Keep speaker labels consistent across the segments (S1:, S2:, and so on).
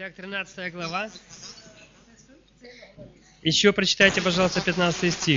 S1: Итак, 13 глава. Еще прочитайте, пожалуйста, 15 стих.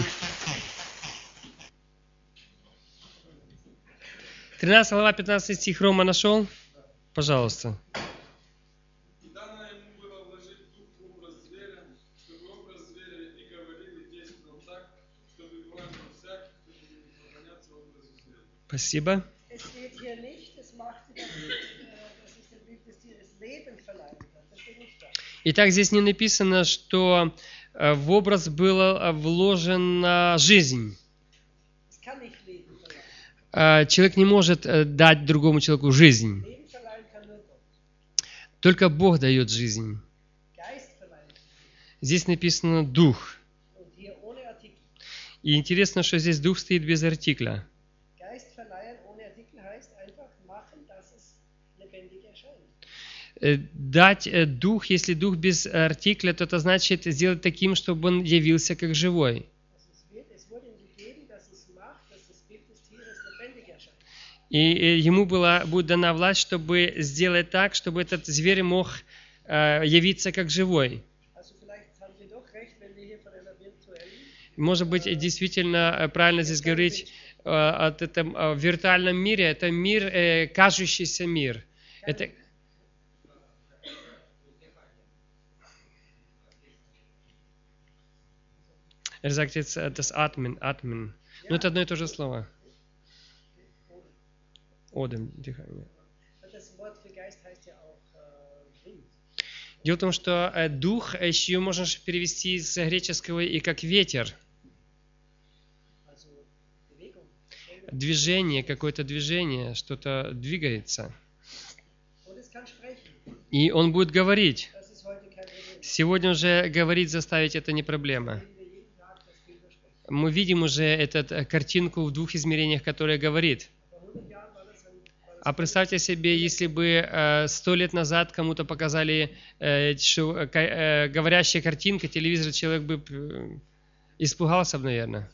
S1: 13 глава, 15 стих. Рома нашел? Пожалуйста.
S2: И дано ему было вложить дух в образ зверя, чтобы образ зверя и говорил, и действовал так, чтобы убиваем всяких, кто будет поклоняться образу зверя.
S1: Спасибо.
S3: Es steht hier nicht, es machte das ist dem Bild des Tieres Leben verleihen kann. Das steht nicht da.
S1: Итак, здесь не написано, что в образ была вложена жизнь.
S3: Es kann nicht Leben verleihen.
S1: Человек не может дать другому человеку жизнь.
S3: Leben verleihen kann nur Gott.
S1: Только Бог дает жизнь.
S3: Geist verleihen.
S1: Здесь написано «дух».
S3: Und hier ohne Artikel.
S1: И интересно, что здесь «дух» стоит без артикля.
S3: Geist verleihen ohne Artikel heißt einfach machen, dass es lebendig erscheint.
S1: Дать дух, если дух без артикля, то это значит сделать таким, чтобы он явился как живой.
S3: Es wurde ihm gegeben, dass es macht, dass das Bild des Tieres lebendig erscheint.
S1: И ему будет дана власть, чтобы сделать так, чтобы этот зверь мог явиться как живой.
S3: Also vielleicht haben wir doch recht, wenn wir hier von einer virtuellen
S1: Может быть, действительно правильно здесь говорить о этом виртуальном мире. Это мир, кажущийся мир. Это... sagt jetzt das Atmen. Но это одно и то же слово. Одем, дыхание.
S3: Das Wort für Geist heißt ja auch Wind.
S1: Дело в том, что дух еще можно перевести с греческого и как ветер.
S3: Also Bewegung.
S1: Движение, какое-то движение, что-то двигается.
S3: Und es kann sprechen.
S1: И он будет говорить.
S3: Das ist heute kein Problem.
S1: Сегодня уже говорить, заставить это не проблема.
S3: Wenn wir jeden Tag das Bild sprechen.
S1: Мы видим уже эту картинку в двух измерениях, которая говорит.
S3: Vor 100 Jahren war das
S1: А представьте себе, если бы 100 лет назад кому-то показали говорящая картинка, телевизор, человек бы испугался, наверное.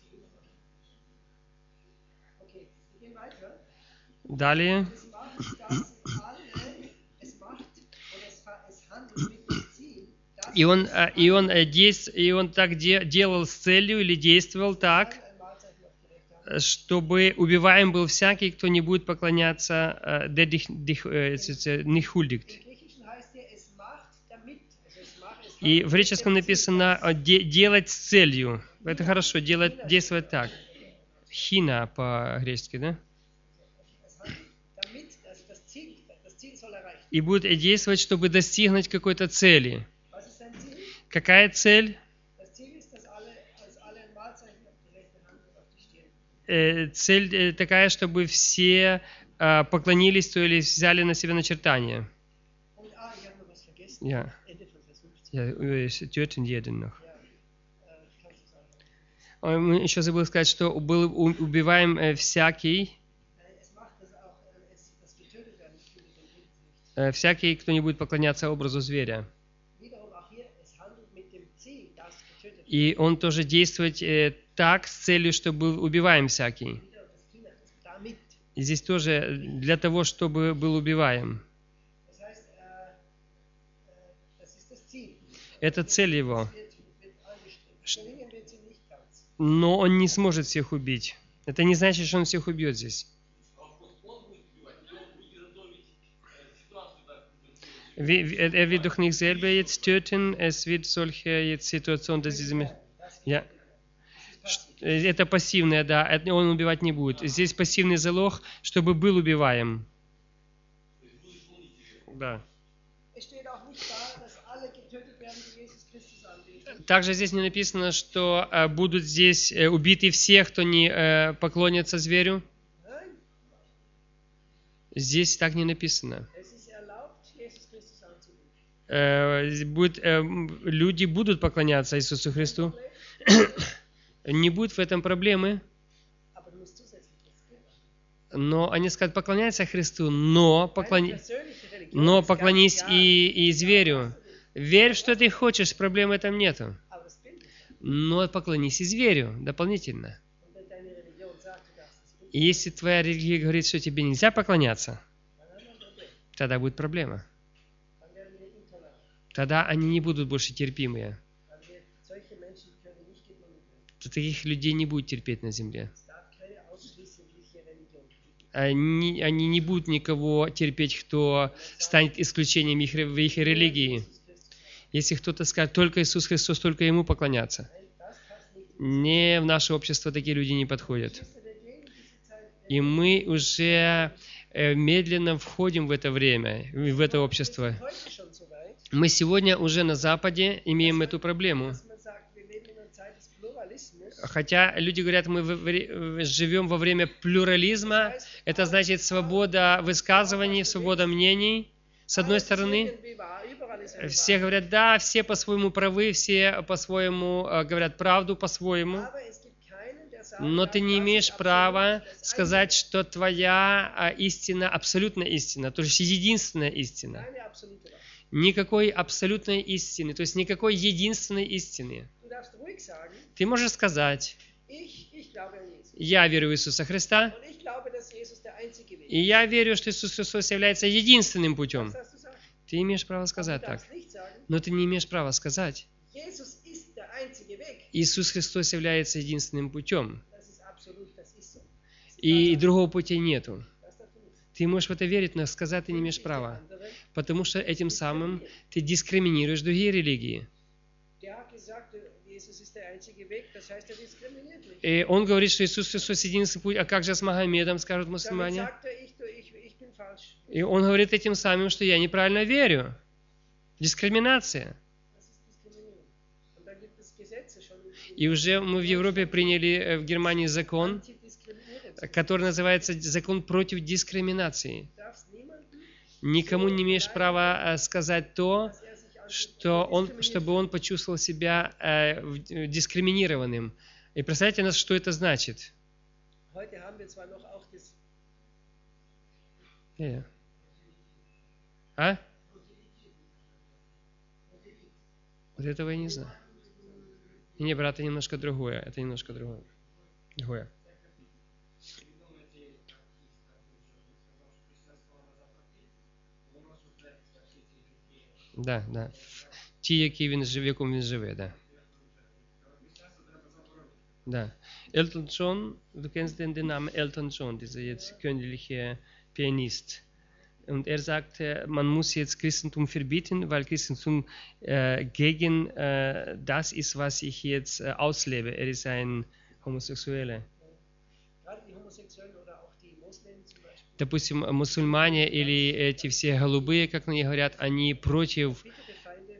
S3: Okay, wir gehen weiter.
S1: Далее.
S3: Es macht, dass alle, es macht oder es handelt mit dem Ziel, dass
S1: И он так делал с целью или действовал так,
S3: ein Wahrzeichen auf die rechte Hand.
S1: чтобы убиваем был всякий, кто не будет поклоняться, der nicht huldigt.
S3: Im Griechischen heißt hier, es macht damit. Also es macht, es
S1: И
S3: handelt
S1: в греческом
S3: mit dem Ziel,
S1: написано делать с целью. Это хорошо, действовать так. Хина по-гречески, да?
S3: es handelt damit, also das Ziel soll erreicht werden.
S1: И будет действовать, чтобы достигнуть какой-то цели.
S3: Was ist sein Ziel?
S1: Какая цель?
S3: Das Ziel ist, dass alle ein Wahrzeichen auf die rechte Hand und auf die Stirn.
S1: Цель такая, чтобы все поклонились, то есть взяли на себя начертание.
S3: Und ich habe noch was vergessen.
S1: Ja.
S3: Ende von Vers 15.
S1: Ja, töten jeden noch.
S3: Ja, kannst du sagen.
S1: Мы еще забыл сказать, что убиваем всякий,
S3: Es macht das auch, das getötet werden, das gilt dem Bild nicht.
S1: всякий, кто не будет поклоняться образу зверя.
S3: Wiederum auch hier, es handelt mit dem Ziel, das getötet wird.
S1: И он тоже действовать так, с целью, чтобы убиваем всякий.
S3: Wieder das Kinder, das damit.
S1: И здесь тоже для того, чтобы был убиваем.
S3: Das heißt, das ist das Ziel.
S1: Это цель его.
S3: Wird angestrebt. Gelingen wird sie nicht ganz.
S1: Но он не сможет всех убить. Это не значит, что он всех убьет здесь. Er wird doch nicht selber jetzt töten, es wird solche jetzt Situationen, dass diese... Ja. Это пассивное, да, он убивать не будет. Здесь пассивный залог, чтобы был убиваем. Да.
S3: Es steht auch nicht da, dass alle getötet werden, die Jesus Christus anbeten.
S1: Также здесь не написано, что будут здесь убиты все, кто не поклонится зверю.
S3: Nein,
S1: Здесь так не написано.
S3: es ist erlaubt, Jesus Christus anzubeten.
S1: Люди будут поклоняться Иисусу Христу. Не будет в этом проблемы.
S3: Aber du musst zusätzlich das geben.
S1: Но они скажут, поклоняйся Христу, но
S3: Persönliche Religion ist
S1: поклонись
S3: ganz klar,
S1: и зверю. Верь, что ты хочешь, проблемы там нету.
S3: aber das Bild ist.
S1: Но поклонись и зверю дополнительно.
S3: Und wenn deine Religion sagt, du darfst das Bild,
S1: И если твоя религия говорит, что тебе нельзя поклоняться,
S3: dann haben wir ein Problem.
S1: тогда будет проблема.
S3: Dann werden wir intolerant.
S1: тогда они не будут больше терпимые.
S3: Dann wird solche Menschen können nicht geduldet werden.
S1: Таких людей не будет терпеть на земле.
S3: Es darf keine ausschließliche Religion geben.
S1: Они не будут никого терпеть, кто станет исключением в их религии. Если кто-то скажет, только Иисус Христос, только Ему поклоняться. Не, в наше общество такие люди не подходят. И мы уже медленно входим в это время, в это общество.
S3: Heute schon so weit,
S1: Мы сегодня уже на Западе имеем эту проблему.
S3: dass man sagt, wir leben in einer Zeit des Pluralismus.
S1: Хотя люди говорят, мы живем во время плюрализма, это значит свобода высказываний, свобода мнений. С одной стороны,
S3: Irgendwie wahr, überall ist eine
S1: все говорят, да, все по-своему правы, все по-своему говорят правду по-своему,
S3: Aber es gibt keinen, der sagt,
S1: но ты не
S3: das
S1: имеешь
S3: ist
S1: права
S3: absolut das
S1: сказать, что твоя истина абсолютная истина, то есть единственная истина.
S3: Keine absolute Wahrheit.
S1: Никакой абсолютной истины, то есть никакой единственной истины.
S3: Du darfst ruhig sagen,
S1: Ты можешь сказать,
S3: ich glaube an Jesus.
S1: я верю в Иисуса Христа,
S3: Und ich glaube, dass Jesus der einzige Weg
S1: и я верю, что Иисус Христос является единственным путем.
S3: ist. Das darfst du sagen.
S1: Ты имеешь право
S3: Du
S1: сказать так,
S3: darfst nicht sagen,
S1: но ты не имеешь права сказать,
S3: Jesus ist der einzige Weg.
S1: Иисус Христос является единственным путем,
S3: Das ist absolut, das ist so.
S1: и другого пути нету.
S3: Das darfst du nicht sagen.
S1: Ты можешь в это верить, но сказать ты не имеешь права, потому что этим самым ты дискриминируешь другие религии.
S3: Der hat gesagt, Jesus ist der einzige Weg, das heißt, er diskriminiert mich.
S1: И он говорит, что Иисус Христос единственный путь, а как же с Магомедом, скажут
S3: Damit
S1: мусульмане?
S3: sagt er, ich bin falsch.
S1: И он говорит этим самым, что я неправильно верю. Дискриминация.
S3: Das ist Diskriminierung. Und da gibt es Gesetze schon.
S1: И уже мы в Европе приняли в Германии закон,
S3: Antidiskriminierungsgesetze.
S1: который называется закон против дискриминации.
S3: Du darfst niemanden,
S1: Никому не имеешь права сказать то,
S3: dass er sich als
S1: чтобы он почувствовал себя дискриминированным. И представьте, что это значит.
S3: Heute haben wir zwar noch auch das
S1: А? Вот этого я не знаю. Не, брат, это немножко другое. Это немножко другое. Другое. Да, да. Ті, в якому він живе, да. Да. Elton John, du kennst den Namen Elton John, dieser jetzt königliche Pianist. Und er sagte, man muss jetzt Christentum verbieten, weil Christentum gegen das ist, was ich jetzt auslebe. Er ist ein Homosexueller.
S3: gerade die Homosexuellen oder auch die Moslems zum Beispiel.
S1: Допустим, мусульмане или эти все голубые, как на них говорят, они против,
S3: Bittere Feinde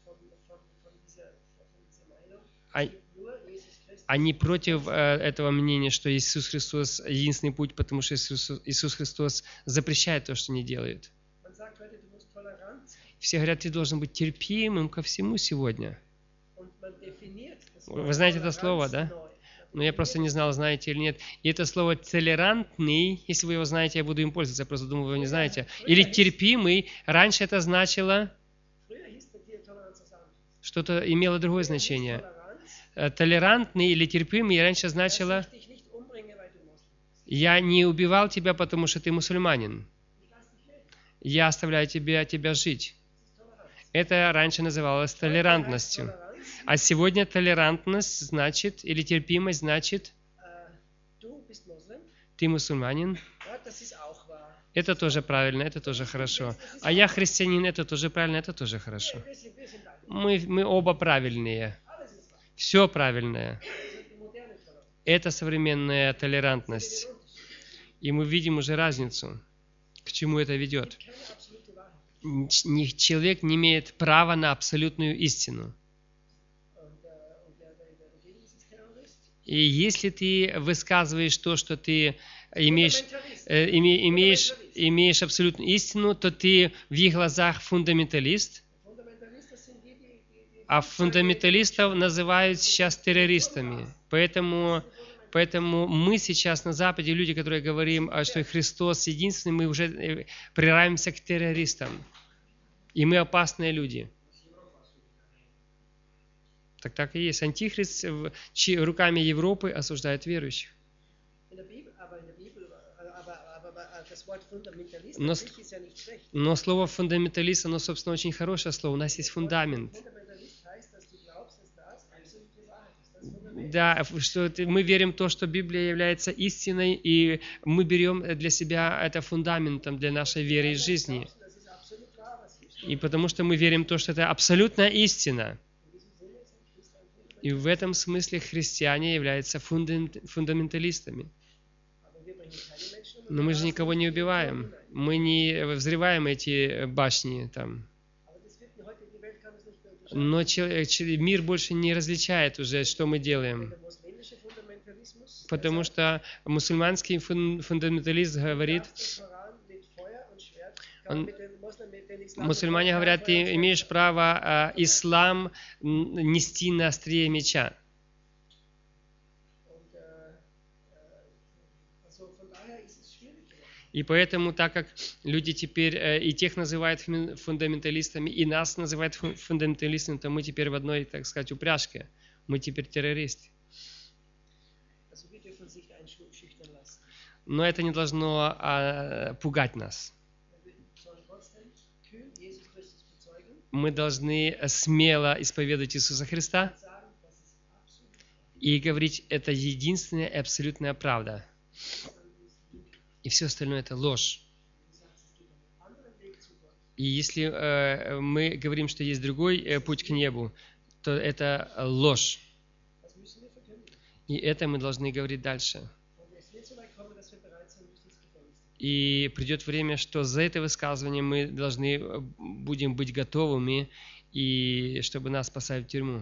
S3: von dieser Meinung.
S1: Ein-
S3: Nur Jesus Christus.
S1: они против этого мнения, что Иисус Христос единственный путь, потому что Иисус Христос запрещает то, что не делает.
S3: Man sagt heute, du musst tolerant sein.
S1: Все говорят, ты должен быть терпимым ко всему сегодня.
S3: Und man definiert das
S1: Вы знаете это слово,
S3: Toleranz
S1: да?
S3: neu.
S1: Но я просто не знал, знаете или нет. И это слово толерантный, если вы его знаете, я буду им пользоваться, я просто думаю, вы его не знаете. Или терпимый, раньше это значило,
S3: Früher hieß der Toleranz was anderes.
S1: что-то имело другое значение.
S3: Toleranz,
S1: Толерантный или терпимый раньше значило,
S3: dass ich dich nicht umbringe, weil du Moslem bist.
S1: я не убивал тебя, потому что ты мусульманин.
S3: Ich lass dich leben.
S1: Я оставляю тебя жить.
S3: Das ist Toleranz.
S1: Это раньше называлось толерантностью.
S3: Toleranz,
S1: А сегодня толерантность значит, или терпимость значит,
S3: du bist Moslem.
S1: ты мусульманин.
S3: Ja, das ist auch wahr.
S1: Это тоже правильно, это тоже хорошо. А я христианин, это тоже правильно, это тоже хорошо.
S3: Wir sind alle.
S1: Мы оба правильные.
S3: Alles ist wahr.
S1: Все правильное.
S3: Das ist die moderne Toleranz.
S1: Это современная толерантность.
S3: Den Unterschied.
S1: И мы видим уже разницу, к чему это ведет.
S3: Keine absolute Wahrheit.
S1: Человек не имеет права на абсолютную истину.
S3: Und wer dagegen ist, ist Terrorist.
S1: И если ты высказываешь то, что ты имеешь
S3: Fundamentalist.
S1: имеешь абсолютную истину, то ты в их глазах фундаменталист,
S3: Fundamentalist, das sind die
S1: а фундаменталистов называют сейчас террористами. Поэтому мы сейчас на Западе, люди, которые говорим, что Христос единственный, мы уже приравниваемся к террористам. И мы опасные люди. Так и есть. Антихрист руками Европы осуждает верующих.
S3: in der Bibel, aber das Wort Fundamentalist
S1: Но,
S3: an sich ist ja nicht schlecht.
S1: но слово фундаменталист, оно, собственно, очень хорошее слово. У нас есть фундамент.
S3: Fundamentalist heißt, dass du glaubst, dass das absolute Wahrheit ist. Das Fundament.
S1: Да, что мы верим в то, что Библия является истиной, и мы берем для себя это фундаментом для нашей веры и жизни.
S3: Das ist absolut wahr, was hier steht.
S1: И потому что мы верим в то, что это абсолютная истина. И в этом смысле христиане являются фундаменталистами.
S3: Aber wir bringen keine Menschen um.
S1: Но мы же никого не убиваем. Мы не взрываем эти башни там.
S3: Aber das wird heute, die Welt kann es nicht mehr unterscheiden.
S1: Но мир больше не различает уже, что мы делаем.
S3: Der muslimische Fundamentalismus,
S1: Потому что мусульманский фундаменталист говорит,
S3: der Koran mit Feuer und Schwert,
S1: Он-
S3: kann mit den Muslimen, mit den Islam
S1: мусульмане говорят, ты имеешь право ислам нести на острие меча.
S3: Und also von daher ist es schwierig geworden.
S1: И поэтому, так как люди теперь и тех называют фундаменталистами, и нас называют фундаменталистами, то мы теперь в одной, так сказать, упряжке. Мы теперь террористы.
S3: Also wir dürfen uns nicht einschüchtern lassen.
S1: Но это не должно пугать нас.
S3: Wir sollen trotzdem kühn Jesus Christus bezeugen
S1: Мы должны смело исповедовать Иисуса Христа
S3: und sagen, das ist absolut wahr.
S1: и говорить, это единственная и абсолютная правда. И все остальное это ложь.
S3: Du sagst, es gibt einen anderen Weg zu Gott.
S1: И если мы говорим, что есть другой путь к небу, то это ложь.
S3: Das müssen wir verkündigen.
S1: И это мы должны говорить дальше.
S3: Und es wird so weit kommen, dass wir bereit sind, durch das Gefängnis.
S1: И придет время, что за это высказывание мы должны будем быть готовыми, и чтобы нас посадить в тюрьму.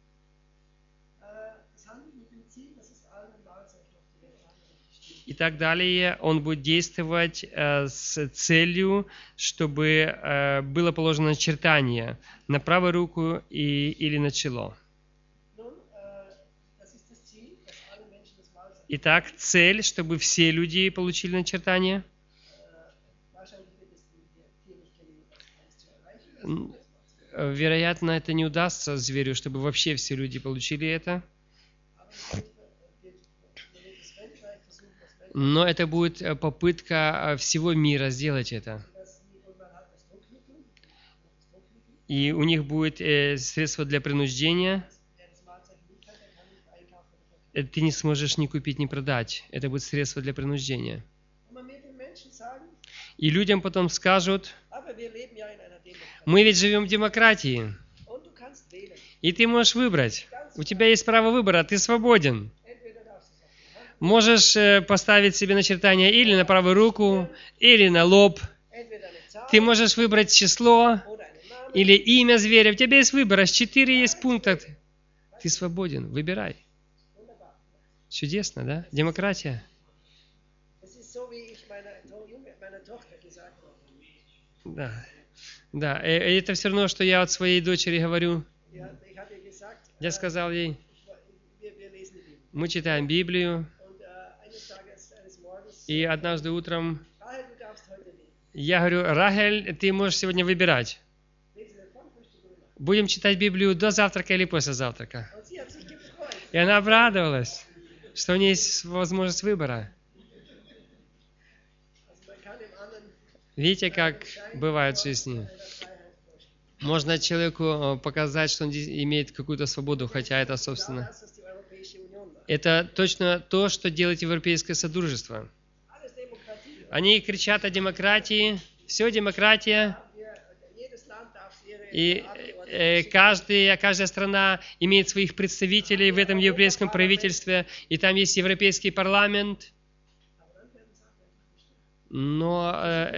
S3: Das Handeln mit dem Ziel, dass es allen ein Wahrzeichen auf die Welt anbringt.
S1: И так далее. Он будет действовать с целью, чтобы было положено начертание на правую руку или на чело.
S3: Nun, das ist das Ziel, dass alle Menschen das Wahrzeichen.
S1: Итак, цель, чтобы все люди получили начертание.
S3: Wahrscheinlich wird es dir nicht gelingen, das zu erreichen.
S1: Вероятно, это не удастся зверю, чтобы вообще все люди получили это.
S3: Aber es wird das Weltreich versuchen, das Weltreich,
S1: Но это будет попытка всего мира сделать это.
S3: das und man hat das Druckmittel,
S1: И у них будет средство для принуждения.
S3: wer das Wahrzeichen nicht hat, der kann nicht einkaufen oder verkaufen.
S1: Ты не сможешь ни купить, ни продать. Это будет средство для принуждения.
S3: Und man wird den Menschen sagen,
S1: И людям потом скажут,
S3: aber wir leben ja in einer Demokratie.
S1: мы ведь живем в демократии,
S3: Und du kannst wählen.
S1: и ты можешь выбрать. У тебя есть право выбора, ты свободен.
S3: Entweder darfst du es auf die Hand,
S1: Можешь поставить себе начертание или на правую руку, или на лоб.
S3: entweder eine Zahl
S1: Ты можешь выбрать число
S3: oder einen Namen.
S1: или имя зверя. У тебя есть выбор, аж 4 есть пункта. Ты свободен, выбирай.
S3: Wunderbar.
S1: Чудесно, да? Демократия.
S3: Das ist so, wie ich meiner Tochter gesagt habe.
S1: Да. Да, это все равно, что я от своей дочери говорю.
S3: Ja, ich habe ihr gesagt,
S1: Я сказал ей,
S3: wir lesen die Bibel.
S1: мы читаем Библию,
S3: Und eines Morgens,
S1: и однажды утром
S3: Rahel, du darfst heute wählen.
S1: я говорю, Рахель, ты можешь сегодня выбирать.
S3: Lesen wir vom Frühstück oder nach.
S1: Будем читать Библию до завтрака или после завтрака.
S3: Und sie hat sich gefreut.
S1: И она обрадовалась, что у нее есть возможность выбора.
S3: Also man kann dem anderen
S1: Видите, как бывает в жизни.
S3: eine Freiheit vorstellen.
S1: Можно человеку показать, что он имеет какую-то свободу, хотя это, собственно,
S3: Das, was die Europäische Union macht.
S1: это точно то, что делает Европейское Содружество.
S3: Alles Demokratie.
S1: Они кричат о демократии, все демократия,
S3: Jedes Land darf ihre
S1: и
S3: Abgeordneten
S1: каждая страна имеет своих представителей в этом европейском правительстве, и там есть Европейский парламент, но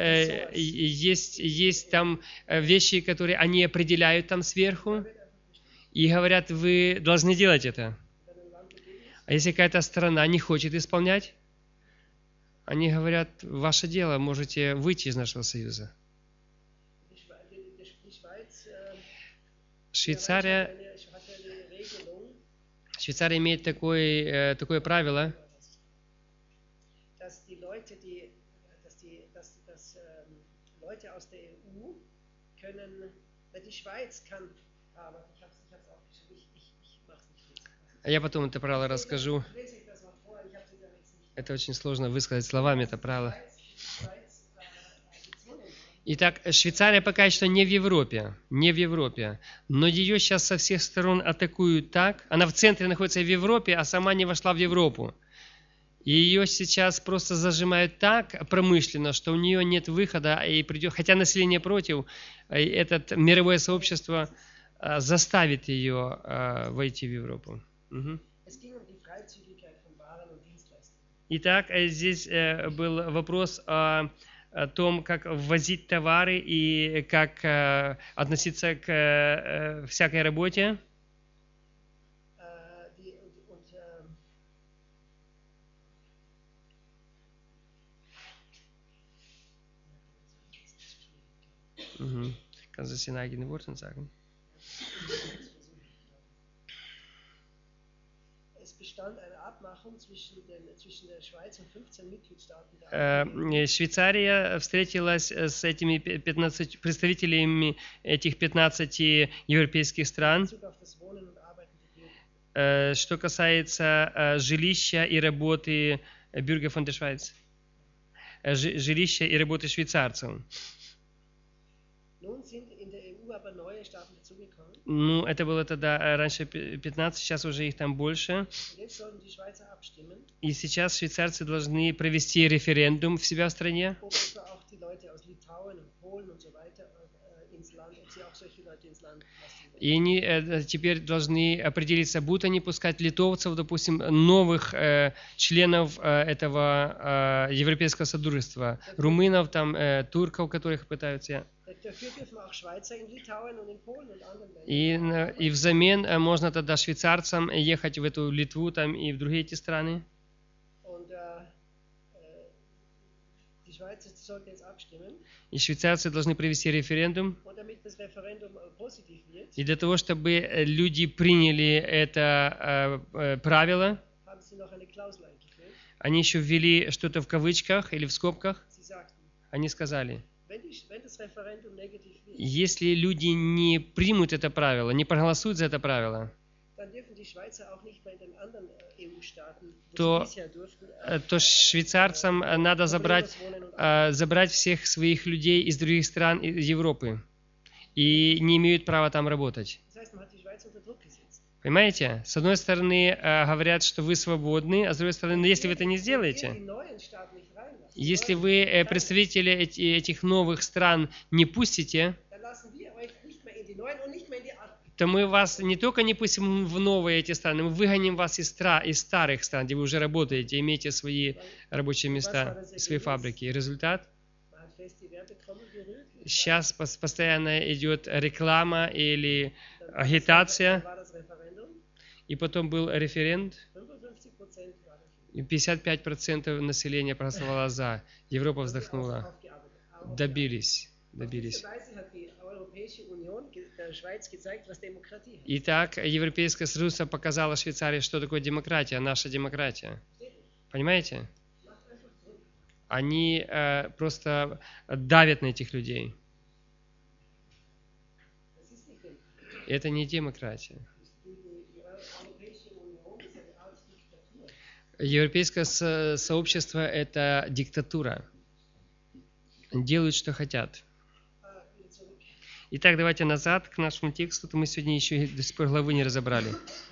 S1: есть там вещи, которые они определяют там сверху, и говорят, вы должны делать это. А если какая-то страна не хочет исполнять, они говорят, ваше дело, можете выйти из нашего союза.
S3: Die Schweiz
S1: Швейцария
S3: hat eine Regelung,
S1: Швейцария имеет такое правило,
S3: dass die Leute, dass Leute aus der EU können, die Schweiz kann, aber ich habe es aufgeschrieben, ich mache es nicht lesen.
S1: я потом это правило расскажу.
S3: Lese ich das mal vor, ich habe es jetzt nicht.
S1: Это очень сложно высказать словами, это правило.
S3: Schweiz gezwungen haben.
S1: Итак, Швейцария пока что не в Европе, но ее сейчас со всех сторон атакуют так. Она в центре находится в Европе, а сама не вошла в Европу. И ее сейчас просто зажимают так промышленно, что у нее нет выхода, и придет, хотя население против, это мировое сообщество заставит ее войти в Европу. Мгм.
S3: Es ging um die Freizügigkeit von Waren und Dienstleistungen.
S1: Итак, здесь был вопрос о том, как ввозить товары и как относиться к всякой работе. Kannst du es in eigenen Worten sagen?
S3: Es bestand eine Abmachung zwischen der Schweiz und 15 Mitgliedstaaten der APG.
S1: Швейцария встретилась с этими 15 представителями этих 15 европейских стран,
S3: in Bezug auf das Wohnen und Arbeiten der Bürger.
S1: что касается жилища и работы Bürger von der Schweiz. Жилища и работы швейцарцев.
S3: Nun sind in der EU aber neue Staaten dazugekommen.
S1: Ну, это было тогда раньше 15, сейчас уже их там больше.
S3: Und jetzt sollen die Schweizer abstimmen,
S1: И сейчас швейцарцы должны провести референдум в себя в стране,
S3: ob etwa auch die Leute aus Litauen und Polen und so weiter ins Land, ob sie auch solche Leute ins Land lassen wollen.
S1: и они теперь должны определиться, будут они пускать литовцев, допустим, новых членов этого Европейского Содружества, румынов, там, турков, которых пытаются.
S3: Dafür dürfen auch Schweizer in Litauen und in Polen und anderen Ländern.
S1: И взамен можно тогда швейцарцам ехать в эту Литву там, и в другие эти страны.
S3: Und die Schweiz sollte jetzt abstimmen.
S1: И швейцарцы должны провести референдум.
S3: Und damit das Referendum positiv wird,
S1: И для того, чтобы люди приняли это правило,
S3: haben sie noch eine Klausel eingeführt.
S1: они еще ввели что-то в кавычках или в скобках.
S3: Sie sagten,
S1: Они сказали,
S3: wenn das Referendum negativ wird,
S1: если люди не примут это правило, не проголосуют за это правило,
S3: dann dürfen die Schweizer auch nicht mehr in den anderen EU-Staaten, wo
S1: То-
S3: sie bisher durften,
S1: то швейцарцам надо забрать всех своих людей из других стран Европы и не имеют права там работать.
S3: Das heißt, man hat die Schweiz unter Druck gesetzt.
S1: Понимаете? С одной стороны говорят, что вы свободны, а с другой стороны, если вы это не
S3: Wenn ihr
S1: сделаете,
S3: die neuen Staaten nicht reinlasst,
S1: если вы представители этих новых стран не пустите,
S3: dann lassen wir euch nicht mehr in die neuen und nicht mehr in die alten.
S1: то мы вас не только не пустим в новые эти страны, мы выгоним вас из старых стран, где вы уже работаете, имеете свои рабочие места, свои фабрики. И результат?
S3: Man hat fest die Werbetrommel gerührt.
S1: Сейчас постоянно идет реклама или
S3: Dann
S1: агитация,
S3: war das Referendum,
S1: и потом был референдум,
S3: 55% war dafür.
S1: и 55% населения проголосовало за. Европа вздохнула.
S3: Aufgearbeitet.
S1: Добились.
S3: Auf diese Weise hat die Europäische Union der Schweiz gezeigt, was Demokratie heißt.
S1: Итак, Европейское Союз показало Швейцарии, что такое демократия, наша демократия. Понимаете? Они просто давят на этих людей.
S3: Das ist nicht Demokratie.
S1: Это не демократия.
S3: Die Europäische Union ist eine Art Diktatur.
S1: Европейское сообщество – это диктатура. Делают, что хотят.
S3: Wieder zurück.
S1: Итак, давайте назад к нашему тексту. Мы сегодня еще до сих пор главы не разобрали.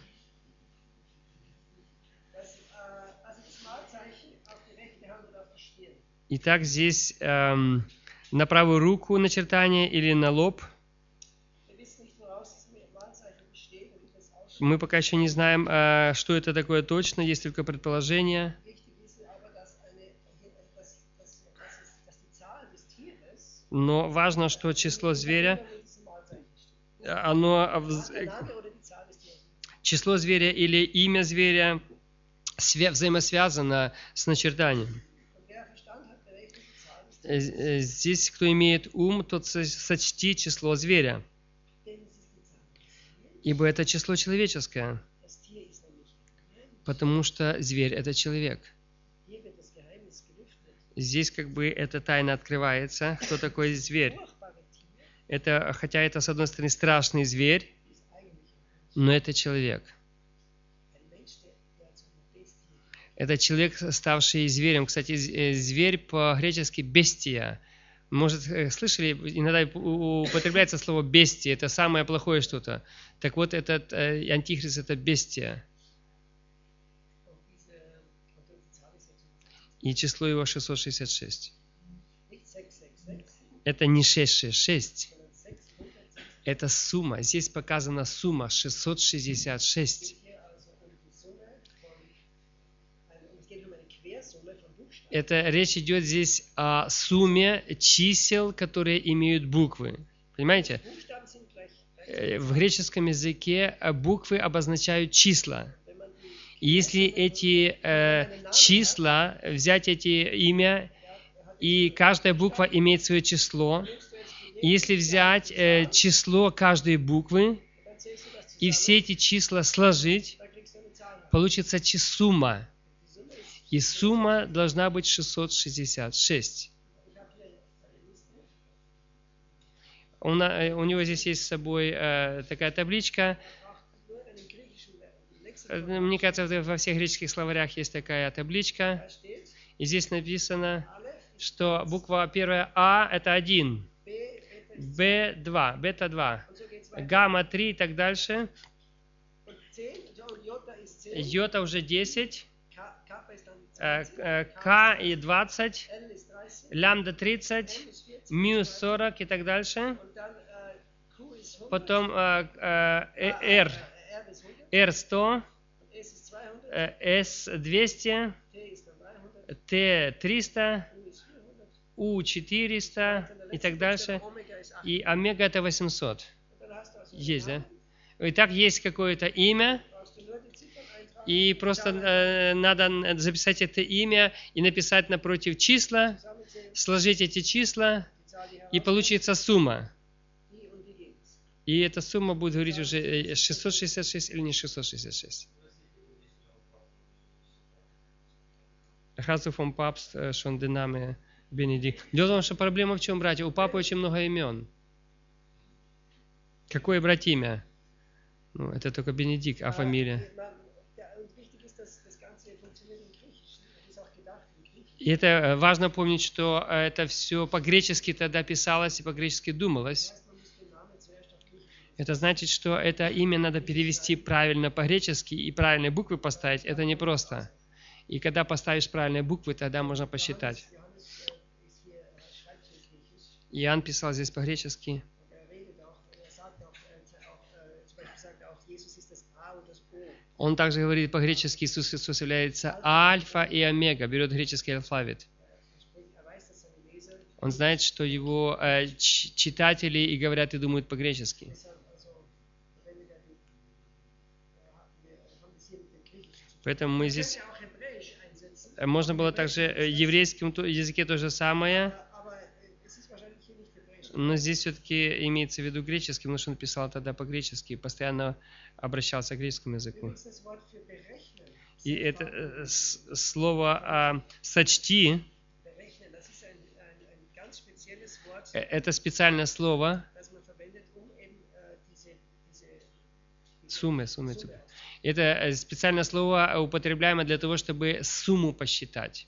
S3: Also das Malzeichen auf die rechte Hand und auf die Stirn.
S1: Итак, здесь на правую руку начертание или на лоб.
S3: Wir wissen nicht, woraus das Malzeichen besteht und wie das ausschaut.
S1: Мы пока еще не знаем, что это такое точно, есть только предположение.
S3: Wichtig ist aber, dass die Zahl des Tieres
S1: Но важно, что число зверя,
S3: mit diesem Malzeichen steht.
S1: оно,
S3: Nacheinander oder die Zahl des Tieres.
S1: число зверя или имя зверя взаимосвязано с начертанием.
S3: Und wer Verstand hat, berechnet die Zahl des Tieres.
S1: Здесь, кто имеет ум, тот сочти число зверя,
S3: Denn es ist die Zahl des Tieres.
S1: ибо это число человеческое,
S3: Das Tier ist nämlich ein Mensch.
S1: потому что зверь – это человек.
S3: Hier wird das Geheimnis gelüftet.
S1: Здесь как бы эта тайна открывается, кто такой зверь.
S3: Furchtbare Tier
S1: Это, хотя это, с одной стороны, страшный зверь,
S3: ist eigentlich
S1: но это человек.
S3: ein Mensch, der zu einer Bestie
S1: Это человек, ставший зверем. Кстати, зверь по-гречески бестия. Может, слышали, иногда употребляется слово бестия. Это самое плохое что-то. Так вот, этот антихрист – это бестия. И число его 666. Это не 666. Это сумма. Здесь показана сумма 666. Это речь идет здесь о сумме чисел, которые имеют буквы. Понимаете? В греческом языке буквы обозначают числа. И если эти числа, взять эти имя, и каждая буква имеет свое число, и если взять число каждой буквы, и все эти числа сложить, получится сумма. И сумма должна быть 666. У него здесь есть с собой такая табличка. Мне кажется, во всех греческих словарях есть такая табличка. И здесь написано, что буква первая А – это 1, Б – 2, бета-2, гамма – 3 и так дальше. Йота уже 10. К и 20, лямбда 30, мю 40 и так дальше. Потом R 100, S 200, T 300, U 400 и так дальше. И омега это 800. Есть, да? Итак, есть какое-то имя. И просто надо записать это имя и написать напротив числа, сложить эти числа, и получится сумма. И эта сумма будет говорить уже 666 или не 666. Хазу фон Папст, шон динаме Бенедикт. Дело в том, что проблема в чем, братья? У папы очень много имен. Какое брать имя? Ну, это только Бенедикт, а фамилия? И это важно помнить, что это все по-гречески тогда писалось и по-гречески думалось. Это значит, что это имя надо перевести правильно по-гречески и правильные буквы поставить. Это непросто. И когда поставишь правильные буквы, тогда можно посчитать. Иоанн писал здесь по-гречески. Он также говорит по-гречески, Иисус Христос является альфа и омега, берет греческий алфавит. Он знает, что его читатели и говорят, и думают по-гречески. Поэтому мы здесь... Можно было также в еврейском языке то же самое, но здесь все-таки имеется в виду греческий, потому что он писал тогда по-гречески, постоянно обращался к греческому языку. И это слово «сочти» — это специальное слово, суммы. Это специальное слово, употребляемое для того, чтобы сумму посчитать.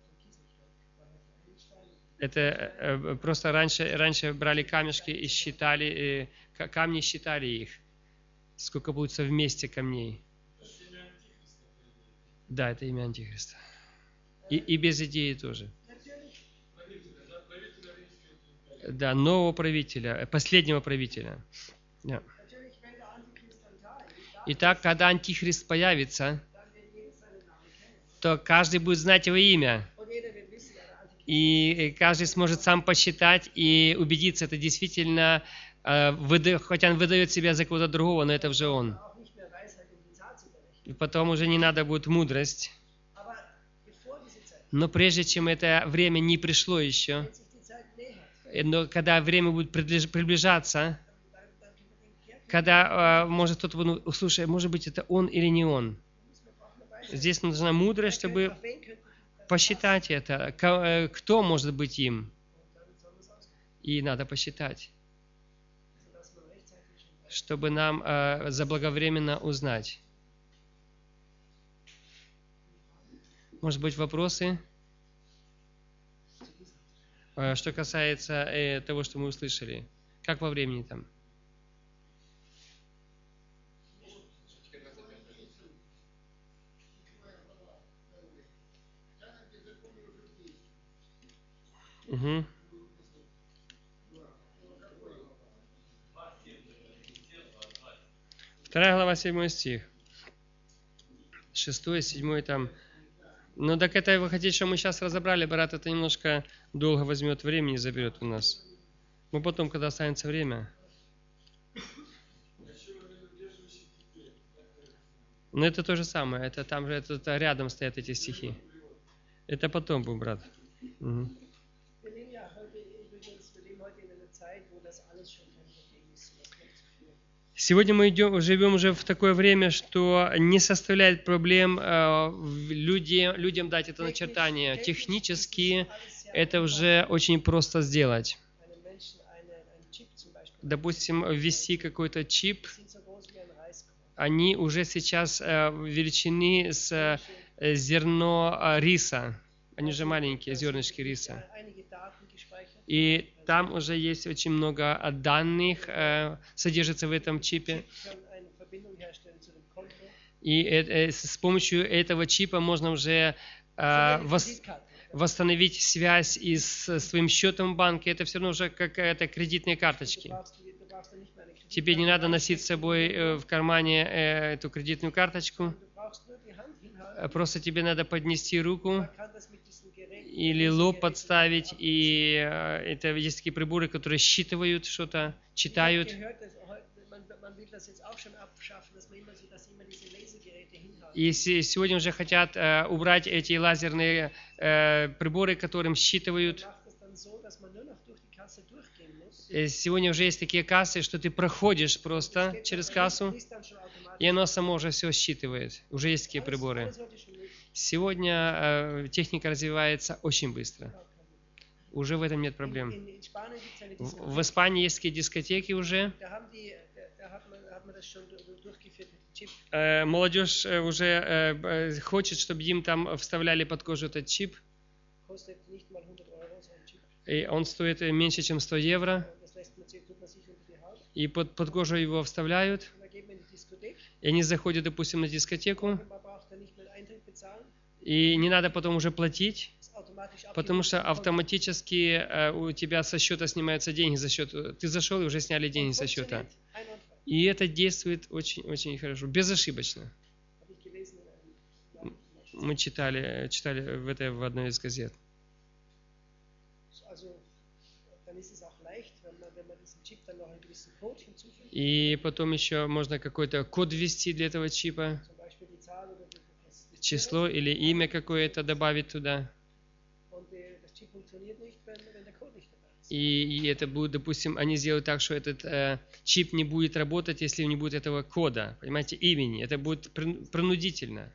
S1: Это просто раньше брали камешки и считали, камни считали их. Сколько будет вместе камней. Да, это имя Антихриста. И без идеи тоже. Да, нового правителя, последнего правителя. Да. Итак, когда Антихрист появится, то каждый будет знать его имя. И каждый сможет сам посчитать и убедиться, это действительно, хотя он выдает себя за кого-то другого, но это уже он. И потом уже не надо будет мудрость. Но прежде чем это время не пришло еще, но когда время будет приближаться, когда может кто-то, слушай, может быть, это он или не он. Здесь нужна мудрость, чтобы посчитать это. Кто может быть им? И надо посчитать, чтобы нам заблаговременно узнать. Может быть, вопросы? Что касается того, что мы услышали. Как по времени там? Угу. Вторая глава, 7 стих. 6, 7 там. Ну так это вы хотите, что мы сейчас разобрали, брат, это немножко долго возьмет времени, заберет у нас. Мы потом, когда останется время. Но это то же самое, это там же это рядом стоят эти стихи. Это потом был, брат. Угу. Сегодня мы живем уже в такое время, что не составляет проблем людям дать это начертание. Технически это уже очень просто сделать. Допустим, ввести какой-то чип, они уже сейчас величины с зерно риса. Они же маленькие, зернышки риса. И там уже есть очень много данных, содержится в этом чипе. И с помощью этого чипа можно уже восстановить связь и с своим счетом в банке. Это все равно уже какая-то кредитные карточки. Тебе не надо носить с собой в кармане эту кредитную карточку. Просто тебе надо поднести руку или лоб подставить, и это есть такие приборы, которые считывают что-то, читают. И сегодня уже хотят убрать эти лазерные приборы, которым считывают. Сегодня уже есть такие кассы, что ты проходишь просто через кассу, и оно само уже все считывает. Уже есть такие приборы. Сегодня техника развивается очень быстро. Уже в этом нет проблем. В Испании есть такие дискотеки уже. Молодежь уже хочет, чтобы им там вставляли под кожу этот чип. И он стоит меньше, чем 100 евро. И под кожу его вставляют. И они заходят, допустим, на дискотеку. И не надо потом уже платить, потому что автоматически у тебя со счета снимаются деньги за счет. Ты зашел и уже сняли деньги со счета. И это действует очень хорошо, безошибочно. Мы читали в одной из газет. И потом еще можно какой-то код ввести для этого чипа, число или имя какое-то добавить туда. И это будет, допустим, они сделают так, что этот чип не будет работать, если не будет этого кода, понимаете, имени. Это будет принудительно.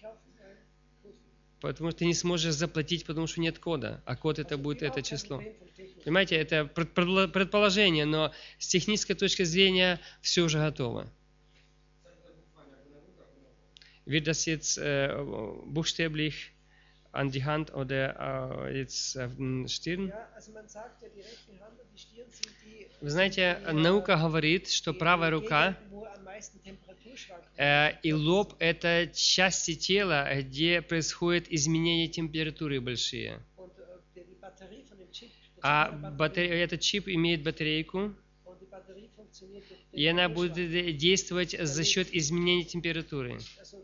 S1: Потому что ты не сможешь заплатить, потому что нет кода. А код это будет это число. Понимаете, это предположение, но с технической точки зрения все уже готово. Wird das jetzt buchstäblich an die Hand oder jetzt auf den Stirn? Вы знаете, наука говорит, что правая рука и лоб – это части тела, где происходят изменения температуры большие. А этот чип имеет батарейку, и она будет действовать за счет изменения температуры.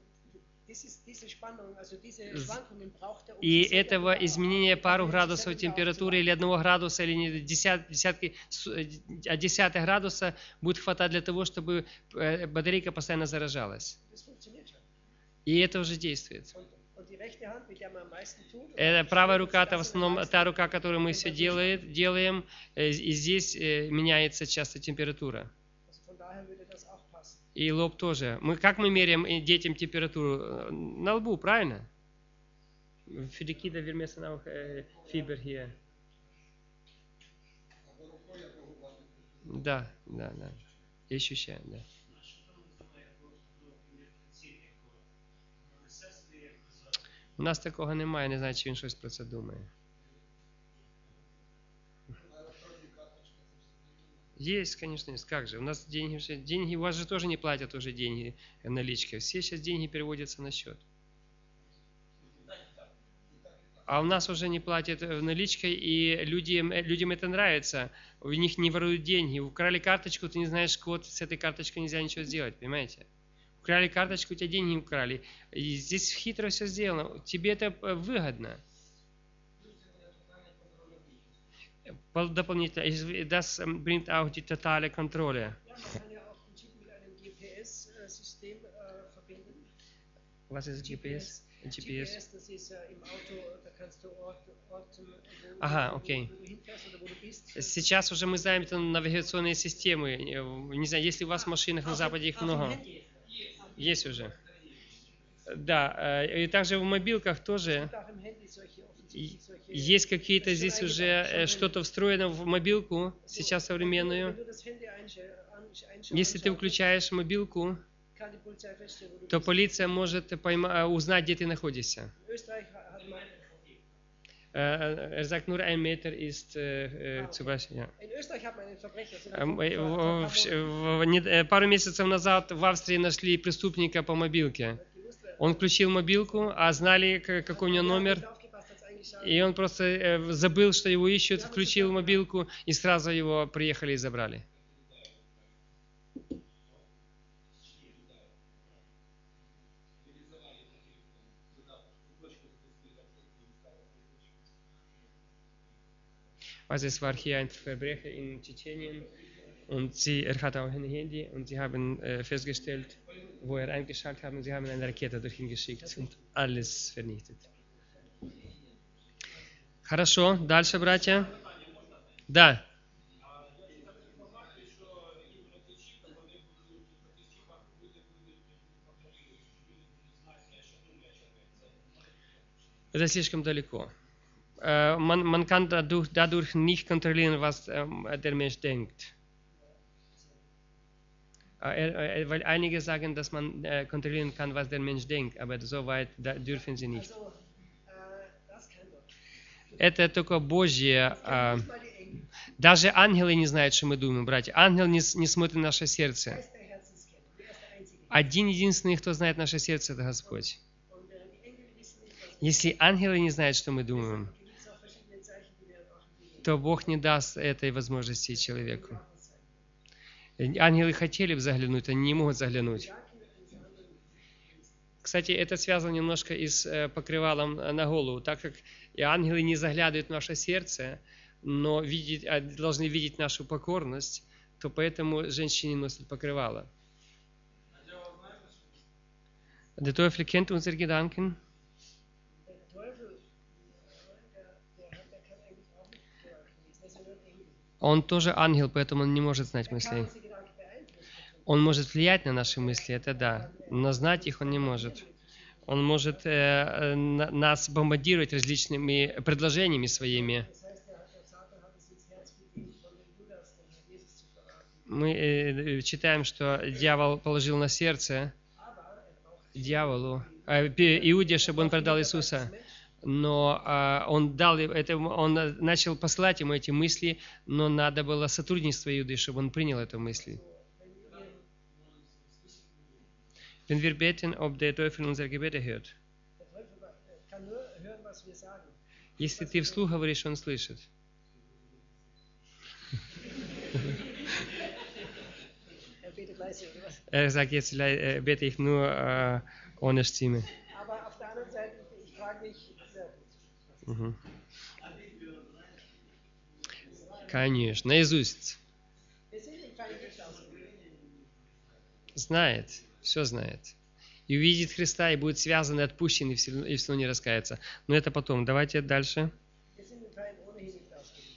S1: И этого изменения пару градусов температуры или 1 градуса, или десятых градуса будет хватать для того, чтобы батарейка постоянно заражалась. И это уже действует. Правая рука – это в основном та рука, которую мы все делаем, и здесь меняется часто температура. И лоб тоже. Как мы меряем детям температуру? На лбу, правильно? Für die Kinder, wir messen auch Fieber hier. Да. Я ощущаю, да. У нас такого немає, не знаю, чи він щось про це думає. Есть, конечно, есть. Как же? У нас деньги, у вас же тоже не платят уже деньги наличкой. Все сейчас деньги переводятся на счет. А у нас уже не платят наличкой, и людям это нравится. У них не воруют деньги. Украли карточку, ты не знаешь код, с этой карточкой нельзя ничего сделать, понимаете? Украли карточку, у тебя деньги украли. И здесь хитро все сделано. Тебе это выгодно. Doppelnicht, das bringt auch die totale Kontrolle.
S3: Ja, man kann ja auch den Chip mit einem GPS-System verbinden.
S1: Was ist GPS?
S3: GPS, das ist im Auto, da kannst du orten,
S1: Ага, окей.
S3: wo du hinfährst oder wo du bist.
S1: Сейчас уже мы знаем там навигационные системы. Не знаю, если у вас в машинах на Западе их много. Есть уже. Да, и также в мобилках тоже.
S3: Auch im Handy solche
S1: Есть какие-то здесь уже что-то встроено в мобилку, сейчас современную.
S3: Wenn du das Handy einschaltest,
S1: Если ты включаешь мобилку,
S3: kann die Polizei feststellen, wo du
S1: то
S3: bist.
S1: полиция может узнать, где ты находишься.
S3: In Österreich hat man,
S1: Er sagt, nur 1 Meter ist zum Beispiel. Ja.
S3: in Österreich hat man einen Verbrecher.
S1: Пару месяцев назад в Австрии нашли преступника по мобилке. Он включил мобилку, а знали, какой у него номер. И он просто забыл, что его ищут, включил мобилку, и сразу его приехали и забрали. Also es war hier ein Verbrecher in Tschetschenien und er hatte auch ein Handy und sie haben festgestellt, wo er eingeschaltet hat, und sie haben eine Rakete dorthin geschickt und alles vernichtet. Хорошо, дальше, братья. Да. Это слишком далеко. Man kann dadurch nicht kontrollieren, was der Mensch denkt. Weil einige sagen, dass man kontrollieren kann, was der Mensch denkt, aber so weit dürfen sie nicht.
S3: also, das kann Gott.
S1: Это только Божье. Даже ангелы не знают, что мы думаем, братья. Ангел не смотрит на наше сердце.
S3: Er ist der Herzenskenner. Er ist der Einzige.
S1: Один единственный, кто знает наше сердце, это Господь.
S3: Und die Engel wissen nicht, was
S1: Если ангелы не знают, что мы думаем,
S3: gibt es auch verschiedene Zeichen, die werden auch gegeben.
S1: то Бог не даст этой возможности человеку. Ангелы хотели бы заглянуть, они не могут заглянуть. Кстати, это связано немножко и с покрывалом на голову, так как и ангелы не заглядывают в наше сердце, но должны видеть нашу покорность, то поэтому женщины носят покрывало. Der Teufel kennt unsere Gedanken.
S3: Der Teufel, der kann eigentlich auch nicht lesen. Das ist ja nur ein Engel.
S1: Он тоже ангел, поэтому он не может знать мыслей.
S3: Kann unsere Gedanken beeinflussen.
S1: Он может влиять на наши мысли, это да, но знать их он не может. Он может нас бомбардировать различными предложениями своими.
S3: Das heißt, der Satan hat es ins Herz gegeben, von dem Judas den Herrn Jesus zu verraten.
S1: Мы читаем, что дьявол положил на сердце дьяволу, Иуде, чтобы он продал Иисуса. Но он начал посылать ему эти мысли, но надо было сотрудничество Иуды, чтобы он принял эту мысль. Wenn wir beten, ob der Teufel unsere Gebete hört.
S3: Der Teufel kann nur hören, was wir sagen.
S1: Если ты вслух говоришь, он слышит.
S3: Betet leise, oder was?
S1: Er sagt, jetzt bete ich nur ohne Stimme.
S3: Aber auf der anderen Seite, ich frage mich, sehr gut.
S1: Угу. Конечно, наизусть.
S3: Wir sind im Feind nicht aus.
S1: Знает, все знает. И увидит Христа, и будет связан и отпущен, и все равно не раскается. Но это потом. Давайте дальше.
S3: Wir sind im Feind ohnehin nicht ausgeliefert.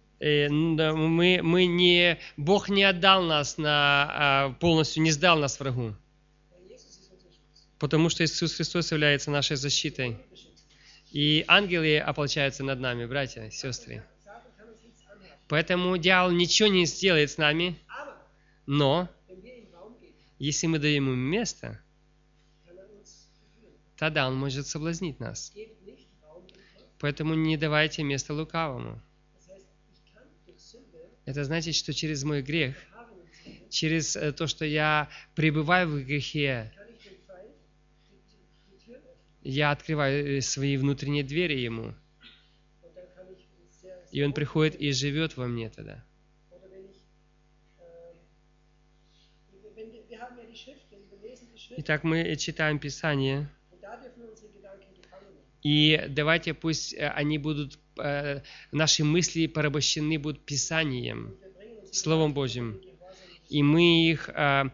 S1: Бог не отдал нас полностью, не сдал нас врагу.
S3: Jesus ist unser Schutz.
S1: Потому что Иисус Христос является нашей защитой. И ангелы ополчаются над нами, братья и сестры.
S3: Satan kann uns nichts anhaben.
S1: Поэтому дьявол ничего не сделает с нами,
S3: Aber
S1: но
S3: wenn wir ihm Raum geben,
S1: если мы даем ему место,
S3: kann er uns führen.
S1: тогда он может соблазнить нас.
S3: Gebt nicht Raum dem Teufel.
S1: Поэтому не давайте место лукавому.
S3: Das heißt, ich kann durch Sünde,
S1: Это значит, что через мой грех,
S3: Verharren in Sünde,
S1: через то, что я пребываю в грехе,
S3: kann ich dem Feind die Tür öffnen.
S1: я открываю свои внутренние двери ему.
S3: Und dann kann ich sehr,
S1: И он приходит и живет во мне тогда.
S3: Oder wenn ich, wir haben ja die Schriften, wir lesen die Schriften,
S1: Итак, мы читаем Писание,
S3: und da dürfen unsere Gedanken gefangen werden.
S1: и давайте пусть они будут, наши мысли порабощены будут Писанием,
S3: Wir bringen unsere
S1: Словом
S3: Gedanken
S1: Божьим.
S3: in Gehorsam.
S1: И мы их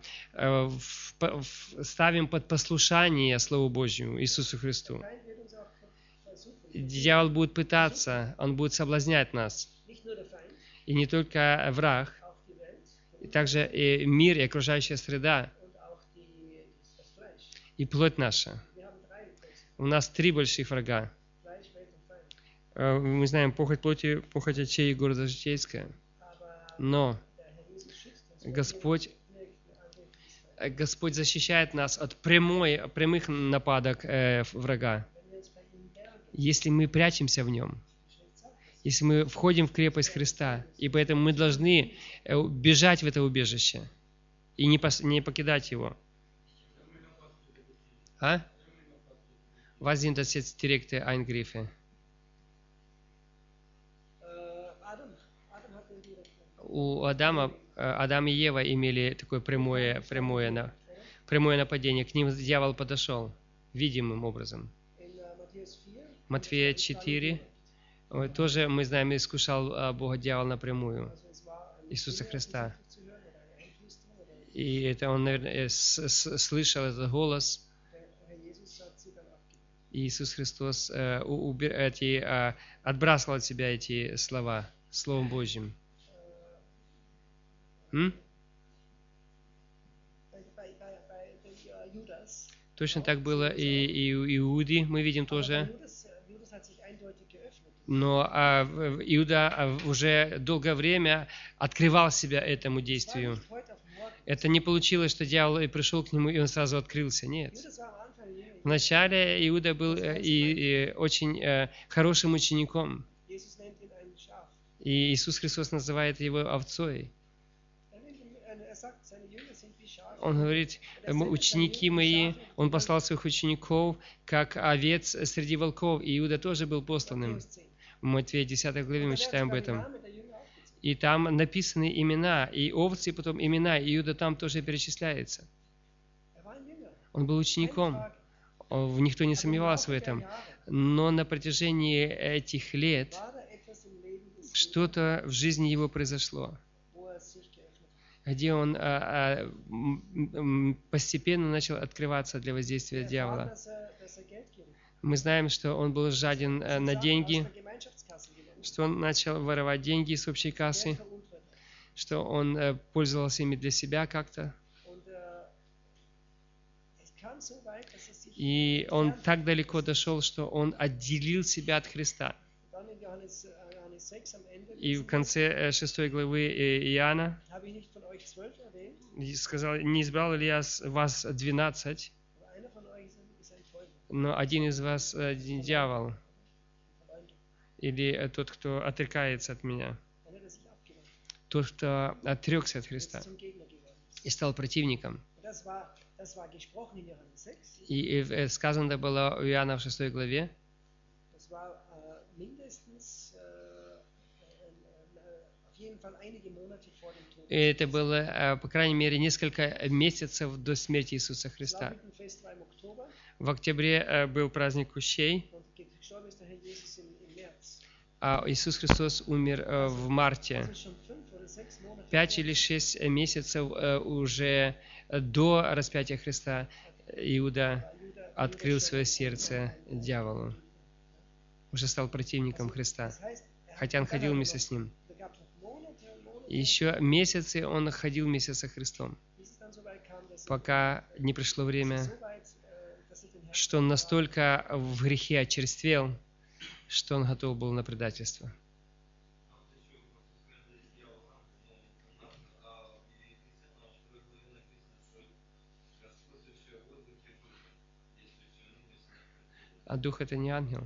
S1: ставим под послушание Слову Божьему, Иисусу Христу.
S3: Feind wird uns auch versuchen.
S1: Дьявол будет пытаться, он будет соблазнять нас.
S3: Nicht nur der Feind,
S1: И не только враг,
S3: auch die Welt
S1: и также и мир, и окружающая среда,
S3: und auch das Fleisch.
S1: и плоть наша.
S3: Wir haben drei große:
S1: У нас три больших врага.
S3: Fleisch, Welt und Feind.
S1: Мы знаем похоть плоти, похоть очей и города житейская.
S3: Aber
S1: Но
S3: der Herr Jesus schützt uns.
S1: Господь,
S3: Wirkt mit Angriffen des Feindes.
S1: Господь защищает нас от прямых нападок врага.
S3: Wenn wir uns bei ihm bergen,
S1: Если мы прячемся в Нем,
S3: die Schrift sagt das.
S1: если мы входим в крепость Христа, и поэтому мы должны бежать в это убежище и не покидать его. А? Was sind das jetzt direkte Eingriffe?
S3: Adam hat den direkten.
S1: У Адам и Ева имели такое прямое нападение. К ним дьявол подошел видимым образом.
S3: In Matthäus 4,
S1: Матфея 4, тоже мы знаем, искушал Бога дьявол напрямую,
S3: also es war ein
S1: Иисуса
S3: Stimme
S1: Христа.
S3: zu hören oder eine Einflüsterung oder
S1: И это он, наверное, слышал этот голос.
S3: der Herr Jesus hat sie dann abgegeben.
S1: И Иисус Христос отбрасывал от себя эти слова Словом Божьим. М?
S3: Bei dem Judas,
S1: Точно так было и у Иуды, мы видим
S3: aber
S1: тоже.
S3: Judas hat sich eindeutig geöffnet.
S1: Но Иуда уже долгое время открывал себя этому
S3: Es war
S1: действию.
S3: nicht heute auf morgen.
S1: Это не получилось, что дьявол и пришел к нему, и он сразу открылся. Нет.
S3: Judas war am Anfang jünger.
S1: Вначале Иуда был и очень хорошим учеником.
S3: Jesus nennt ihn ein Schaf.
S1: И Иисус Христос называет его овцой.
S3: Er sagt, seine Jünger sind wie Schafe.
S1: Он говорит, ученики мои, он послал своих учеников, как овец среди волков. И Иуда тоже был посланным.
S3: Matthäus 10.
S1: В Матфея 10 главе мы
S3: Da werden
S1: читаем об
S3: sogar die
S1: этом.
S3: Namen der Jünger aufgezählt.
S1: И там написаны имена, и овцы, и потом имена. И Иуда там тоже перечисляется.
S3: Er war ein Jünger.
S1: Он был
S3: Keine
S1: учеником.
S3: Frage.
S1: Никто не
S3: Aber im
S1: сомневался в
S3: Laufe der
S1: этом.
S3: Jahre
S1: Но на протяжении этих лет
S3: war da etwas im Leben des Judas,
S1: что-то в жизни его произошло,
S3: wo er sich geöffnet hat.
S1: где он постепенно начал открываться для воздействия
S3: Wir erfahren,
S1: дьявола.
S3: dass er geldgierig war.
S1: Мы знаем, что он был жаден на
S3: Sachen aus
S1: деньги,
S3: der Gemeinschaftskasse genommen,
S1: что он начал воровать деньги с общей
S3: Geld
S1: кассы,
S3: veruntreut hat.
S1: что он пользовался ими для себя как-то.
S3: Und es kam so weit, dass er sich
S1: И он
S3: entfernt
S1: так
S3: hat.
S1: далеко дошел, что он отделил себя от Христа.
S3: Dann in Johannes 6 am Ende
S1: И в
S3: lesen wir,
S1: конце 6 главы Иоанна
S3: habe ich nicht von euch 12 erwähnt,
S1: и сказал, не избрал ли я вас 12,
S3: aber einer von euch ist ein Teufel.
S1: но один из вас дьявол,
S3: Verleumder.
S1: или тот, кто отрекается от меня,
S3: Einer, der sich abgewandt hat,
S1: тот, кто отрекся от
S3: der
S1: Христа
S3: zum Gegner geworden ist.
S1: и стал противником.
S3: Und das war gesprochen in Johannes 6.
S1: И сказано было у Иоанна в 6 главе,
S3: Das war mindestens auf jeden Fall einige Monate vor dem Tod.
S1: и это было, по крайней мере, несколько месяцев до смерти Иисуса Христа.
S3: Laubenfest war im Oktober
S1: В октябре был праздник Кущей,
S3: und gestorben ist der Herr Jesus im März.
S1: а Иисус Христос умер в марте.
S3: Das ist schon 5 oder 6 Monate
S1: 5
S3: vor.
S1: или 6 месяцев уже до распятия Христа Иуда открыл свое сердце дьяволу, уже стал противником Христа,
S3: Das heißt,
S1: хотя он ходил вместе с ним.
S3: da gab es noch Monate und Monate,
S1: И еще месяцы он ходил вместе со Христом,
S3: bis es dann so weit kam, dass
S1: пока не пришло время,
S3: so weit, dass er den Herrn
S1: что он настолько в грехе очерствел, что он готов был на предательство. А дух это не ангел.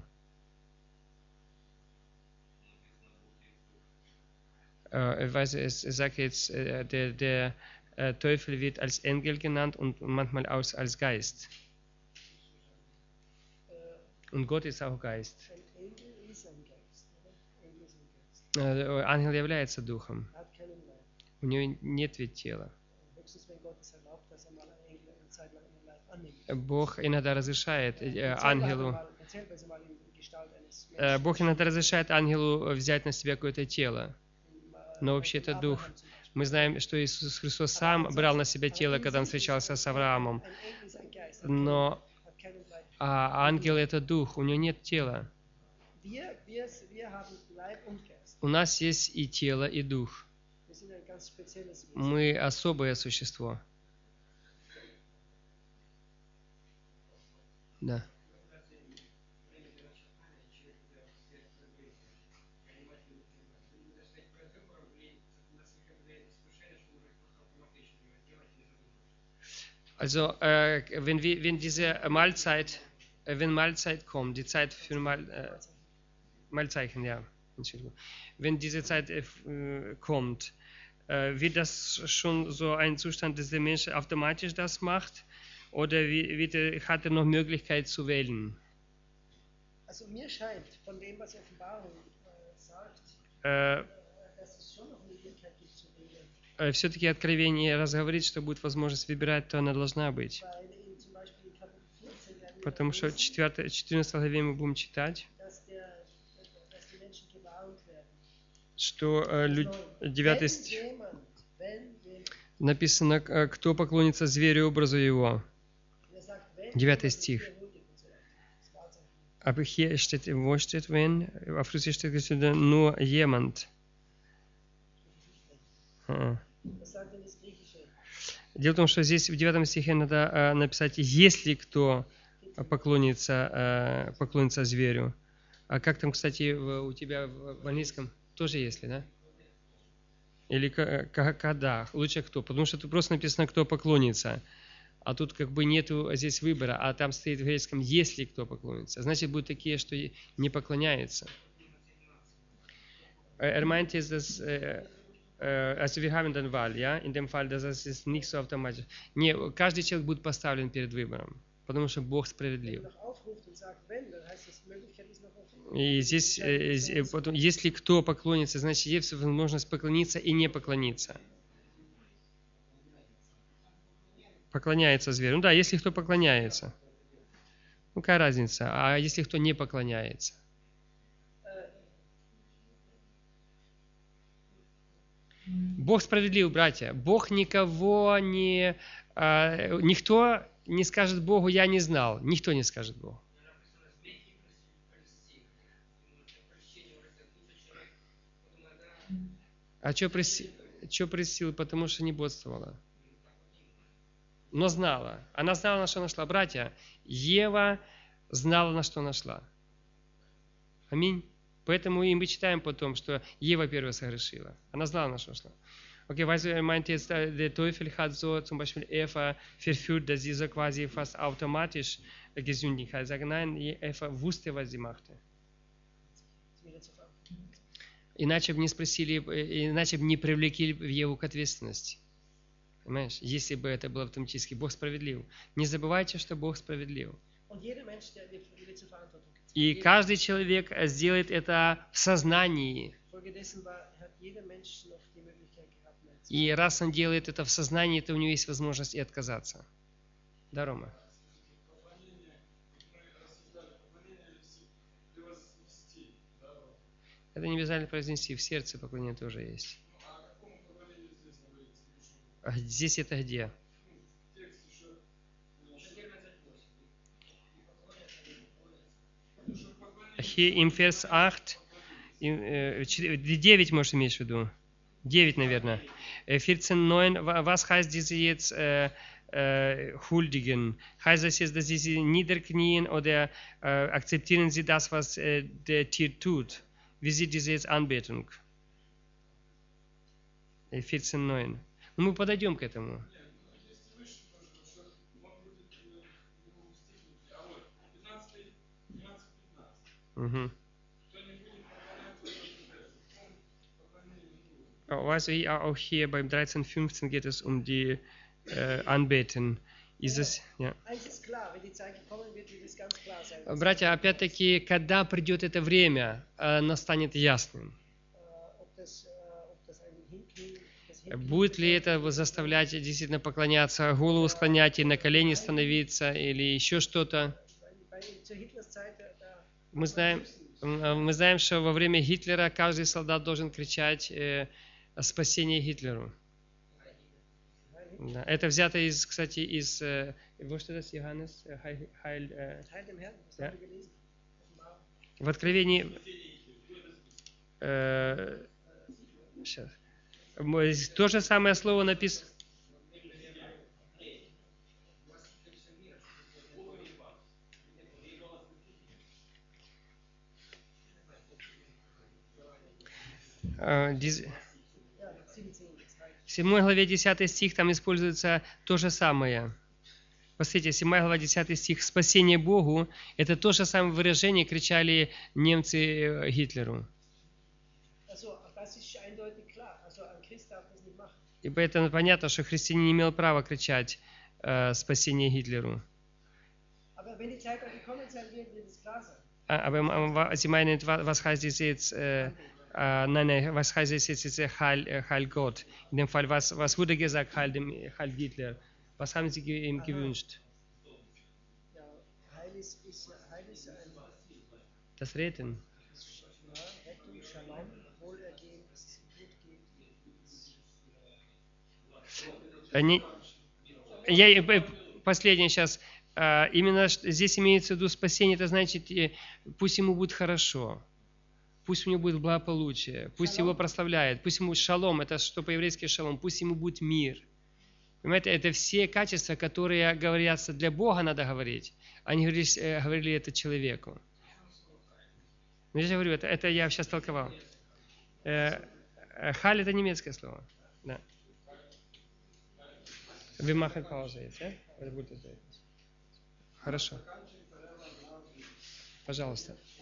S1: Es sagt jetzt, der Teufel wird als Engel genannt und manchmal auch als Geist. Und Gott ist auch Geist.
S3: Ein Engel ist ein Geist, oder? Engel ist ein Geist.
S1: Ангел является духом.
S3: Er hat keinen Leib.
S1: У него нет ведь тела.
S3: Höchstens, wenn Gott es erlaubt, dass er mal einen Engel eine Zeit lang einen Leib annimmt.
S1: Бог иногда разрешает ангелу.
S3: Erzähl mir mal in Gestalt eines Menschen.
S1: Бог иногда разрешает ангелу взять на себя какое-то тело. Но вообще это дух.
S3: Abraham zum Beispiel.
S1: Мы знаем, что Иисус Христос сам брал на себя тело, когда Он встречался с Авраамом.
S3: Ein Engel ist ein Geist,
S1: Но
S3: hat keinen Leib.
S1: ангел это дух, у него нет тела.
S3: Wir haben Leib und Geist.
S1: У нас есть и тело, и дух.
S3: Wir sind ein ganz spezielles Wesen.
S1: Мы особое существо. Да. Also, wenn diese Mahlzeit, wenn Mahlzeit kommt, die Zeit für Mahlzeichen, ja, Entschuldigung. Wenn diese Zeit kommt, wird das schon so ein Zustand, dass der Mensch automatisch das macht? Oder hat er noch Möglichkeit zu wählen?
S3: Also mir scheint, von dem, was die Offenbarung sagt, dass es schon noch eine Möglichkeit gibt zu wählen.
S1: Все-таки Откровение раз говорит, что будет возможность выбирать, то она должна быть.
S3: Weil zum Beispiel in Kapitel 14 werden wir
S1: Потому что в
S3: lesen,
S1: 14 главе мы будем читать,
S3: dass die Menschen gewarnt werden.
S1: что 9
S3: Wenn jemand,
S1: написано, кто поклонится зверю образу его.
S3: er sagt, wenn
S1: 9 стих.
S3: Jehudi und so weiter. Das Wahrzeichen.
S1: Aber hier steht, wo steht wenn? Auf Russisch steht nur jemand.
S3: Was sagt denn das Griechische?
S1: Дело в том, что здесь в 9 стихе надо написать, если кто поклонится зверю. А как там, кстати, у тебя в английском тоже если, да? Или когда? Лучше кто? Потому что тут просто написано, кто поклонится. А тут как бы нету здесь выбора, а там стоит в греческом, если кто поклонится. Значит, будут такие, что не поклоняются. Meint jetzt, dass, also wir haben dann Wahl, ja? In dem Fall, dass es ist nicht so automatisch. Не, каждый человек будет поставлен перед выбором, потому что Бог справедлив.
S3: Wenn er noch aufruft und sagt, wenn, dann heißt das, die Möglichkeit ist noch offen.
S1: И здесь, потом, если кто поклонится, значит, есть возможность поклониться и не поклониться. Поклоняется зверю. Ну да, если кто поклоняется. Ну какая разница? А если кто не поклоняется? Бог справедлив, братья. Бог никого не... никто не скажет Богу, я не знал. Никто не скажет Богу. А что просил? Потому что не бодствовала. Но знала. Она знала, на что нашла. Братья, Ева знала, на что нашла. Аминь. Поэтому и мы читаем потом, что Ева первая согрешила. Она знала, на что шла. Okay, weißt du, meint jetzt, der Teufel hat so zum Beispiel Eva verführt, dass sie so quasi fast automatisch gesündigt hat. Sagen, nein, Eva wusste, was sie machte. Иначе бы не спросили, иначе бы не привлекли Еву к ответственности. Понимаешь? Если бы это было автоматически. Бог справедлив. Не забывайте, что Бог справедлив.
S3: Und jeder Mensch, der wird zur Verantwortung gezogen.
S1: И каждый человек сделает это в сознании.
S3: Folgedessen hat jeder Mensch noch die Möglichkeit gehabt, Nein zu
S1: И раз он делает это в сознании, то у него есть возможность и отказаться. Да, Рома?
S2: Поклонение, мы рассуждали, поклонение превознести, да, вот.
S1: Это не обязательно произнести, в сердце поклонение тоже есть.
S2: А о каком поклонении здесь говорится?
S1: А здесь это где?
S2: В тексте, что 14.
S1: Hier im Vers 8, 9, может, имеешь в виду? 9, наверное. 14,9, was heißt diese jetzt huldigen? Heißt das jetzt, dass sie niederknien oder akzeptieren sie das, was der Tier tut? Wie sieht diese jetzt Anbetung? 14,9. Ну, мы подойдем к этому.
S2: Есть выше тоже, что он будет, стихнуть. А вот 15
S1: Mhm.
S2: Кто не будет поклоняться поклонению Богу.
S1: Also hier, auch hier beim 13,15 geht es um die Anbeten. Ist es, ja.
S3: Eins ist klar, wenn die Zeit gekommen wird, wird es ganz klar sein.
S1: Братья, опять-таки, когда придет это время, оно станет ясным.
S3: Ob das ein Hinknien, das Hinknien
S1: Будет ли это заставлять действительно поклоняться, голову склонять и на колени становиться, или еще что-то?
S3: zur Hitlers Zeit,
S1: Мы знаем, что во время Гитлера каждый солдат должен кричать о спасении Гитлеру. Да. Это взято, кстати, из... Wo steht das, Johannes?
S3: Heil dem Herrn, das haben wir gelesen. Offenbarung.
S1: В Откровении... Сейчас. То же самое слово написано...
S3: Ja, 17, das heißt.
S1: В 7 главе 10 стих там используется то же самое. Посмотрите, 7 глава 10 стих «Спасение Богу» — это то же самое выражение кричали немцы Гитлеру.
S3: Also, das ist eindeutig klar. Also, ein Christ darf das nicht machen.
S1: И поэтому понятно, что христианин не имел права кричать «Спасение Гитлеру».
S3: Aber wenn die Zeit dann gekommen sein wird, wird es klar sein.
S1: Aber Sie meinen, was heißt das jetzt? Nein, was heißt das jetzt Heil Gott? In dem Fall, was wurde gesagt, Heil Hitler? Was haben Sie ihm gewünscht?
S3: Ja, Heil ist ein
S1: Das Retten.
S3: ja, Rettung, Shalom, Wohlergehen, dass es ihm gut geht.
S1: Последнее сейчас. Именно здесь имеется в виду спасение, это значит, пусть ему будет хорошо, пусть у него будет благополучие, пусть его прославляет, пусть ему будет шалом, это что по-еврейски шалом, пусть ему будет мир. Понимаете, это все качества, которые говорятся для Бога, надо говорить, а не говорили это человеку. Но я же говорю, это я сейчас толковал. Халь — это немецкое слово. Да. Wir machen Pause jetzt, ja? Хорошо. Пожалуйста.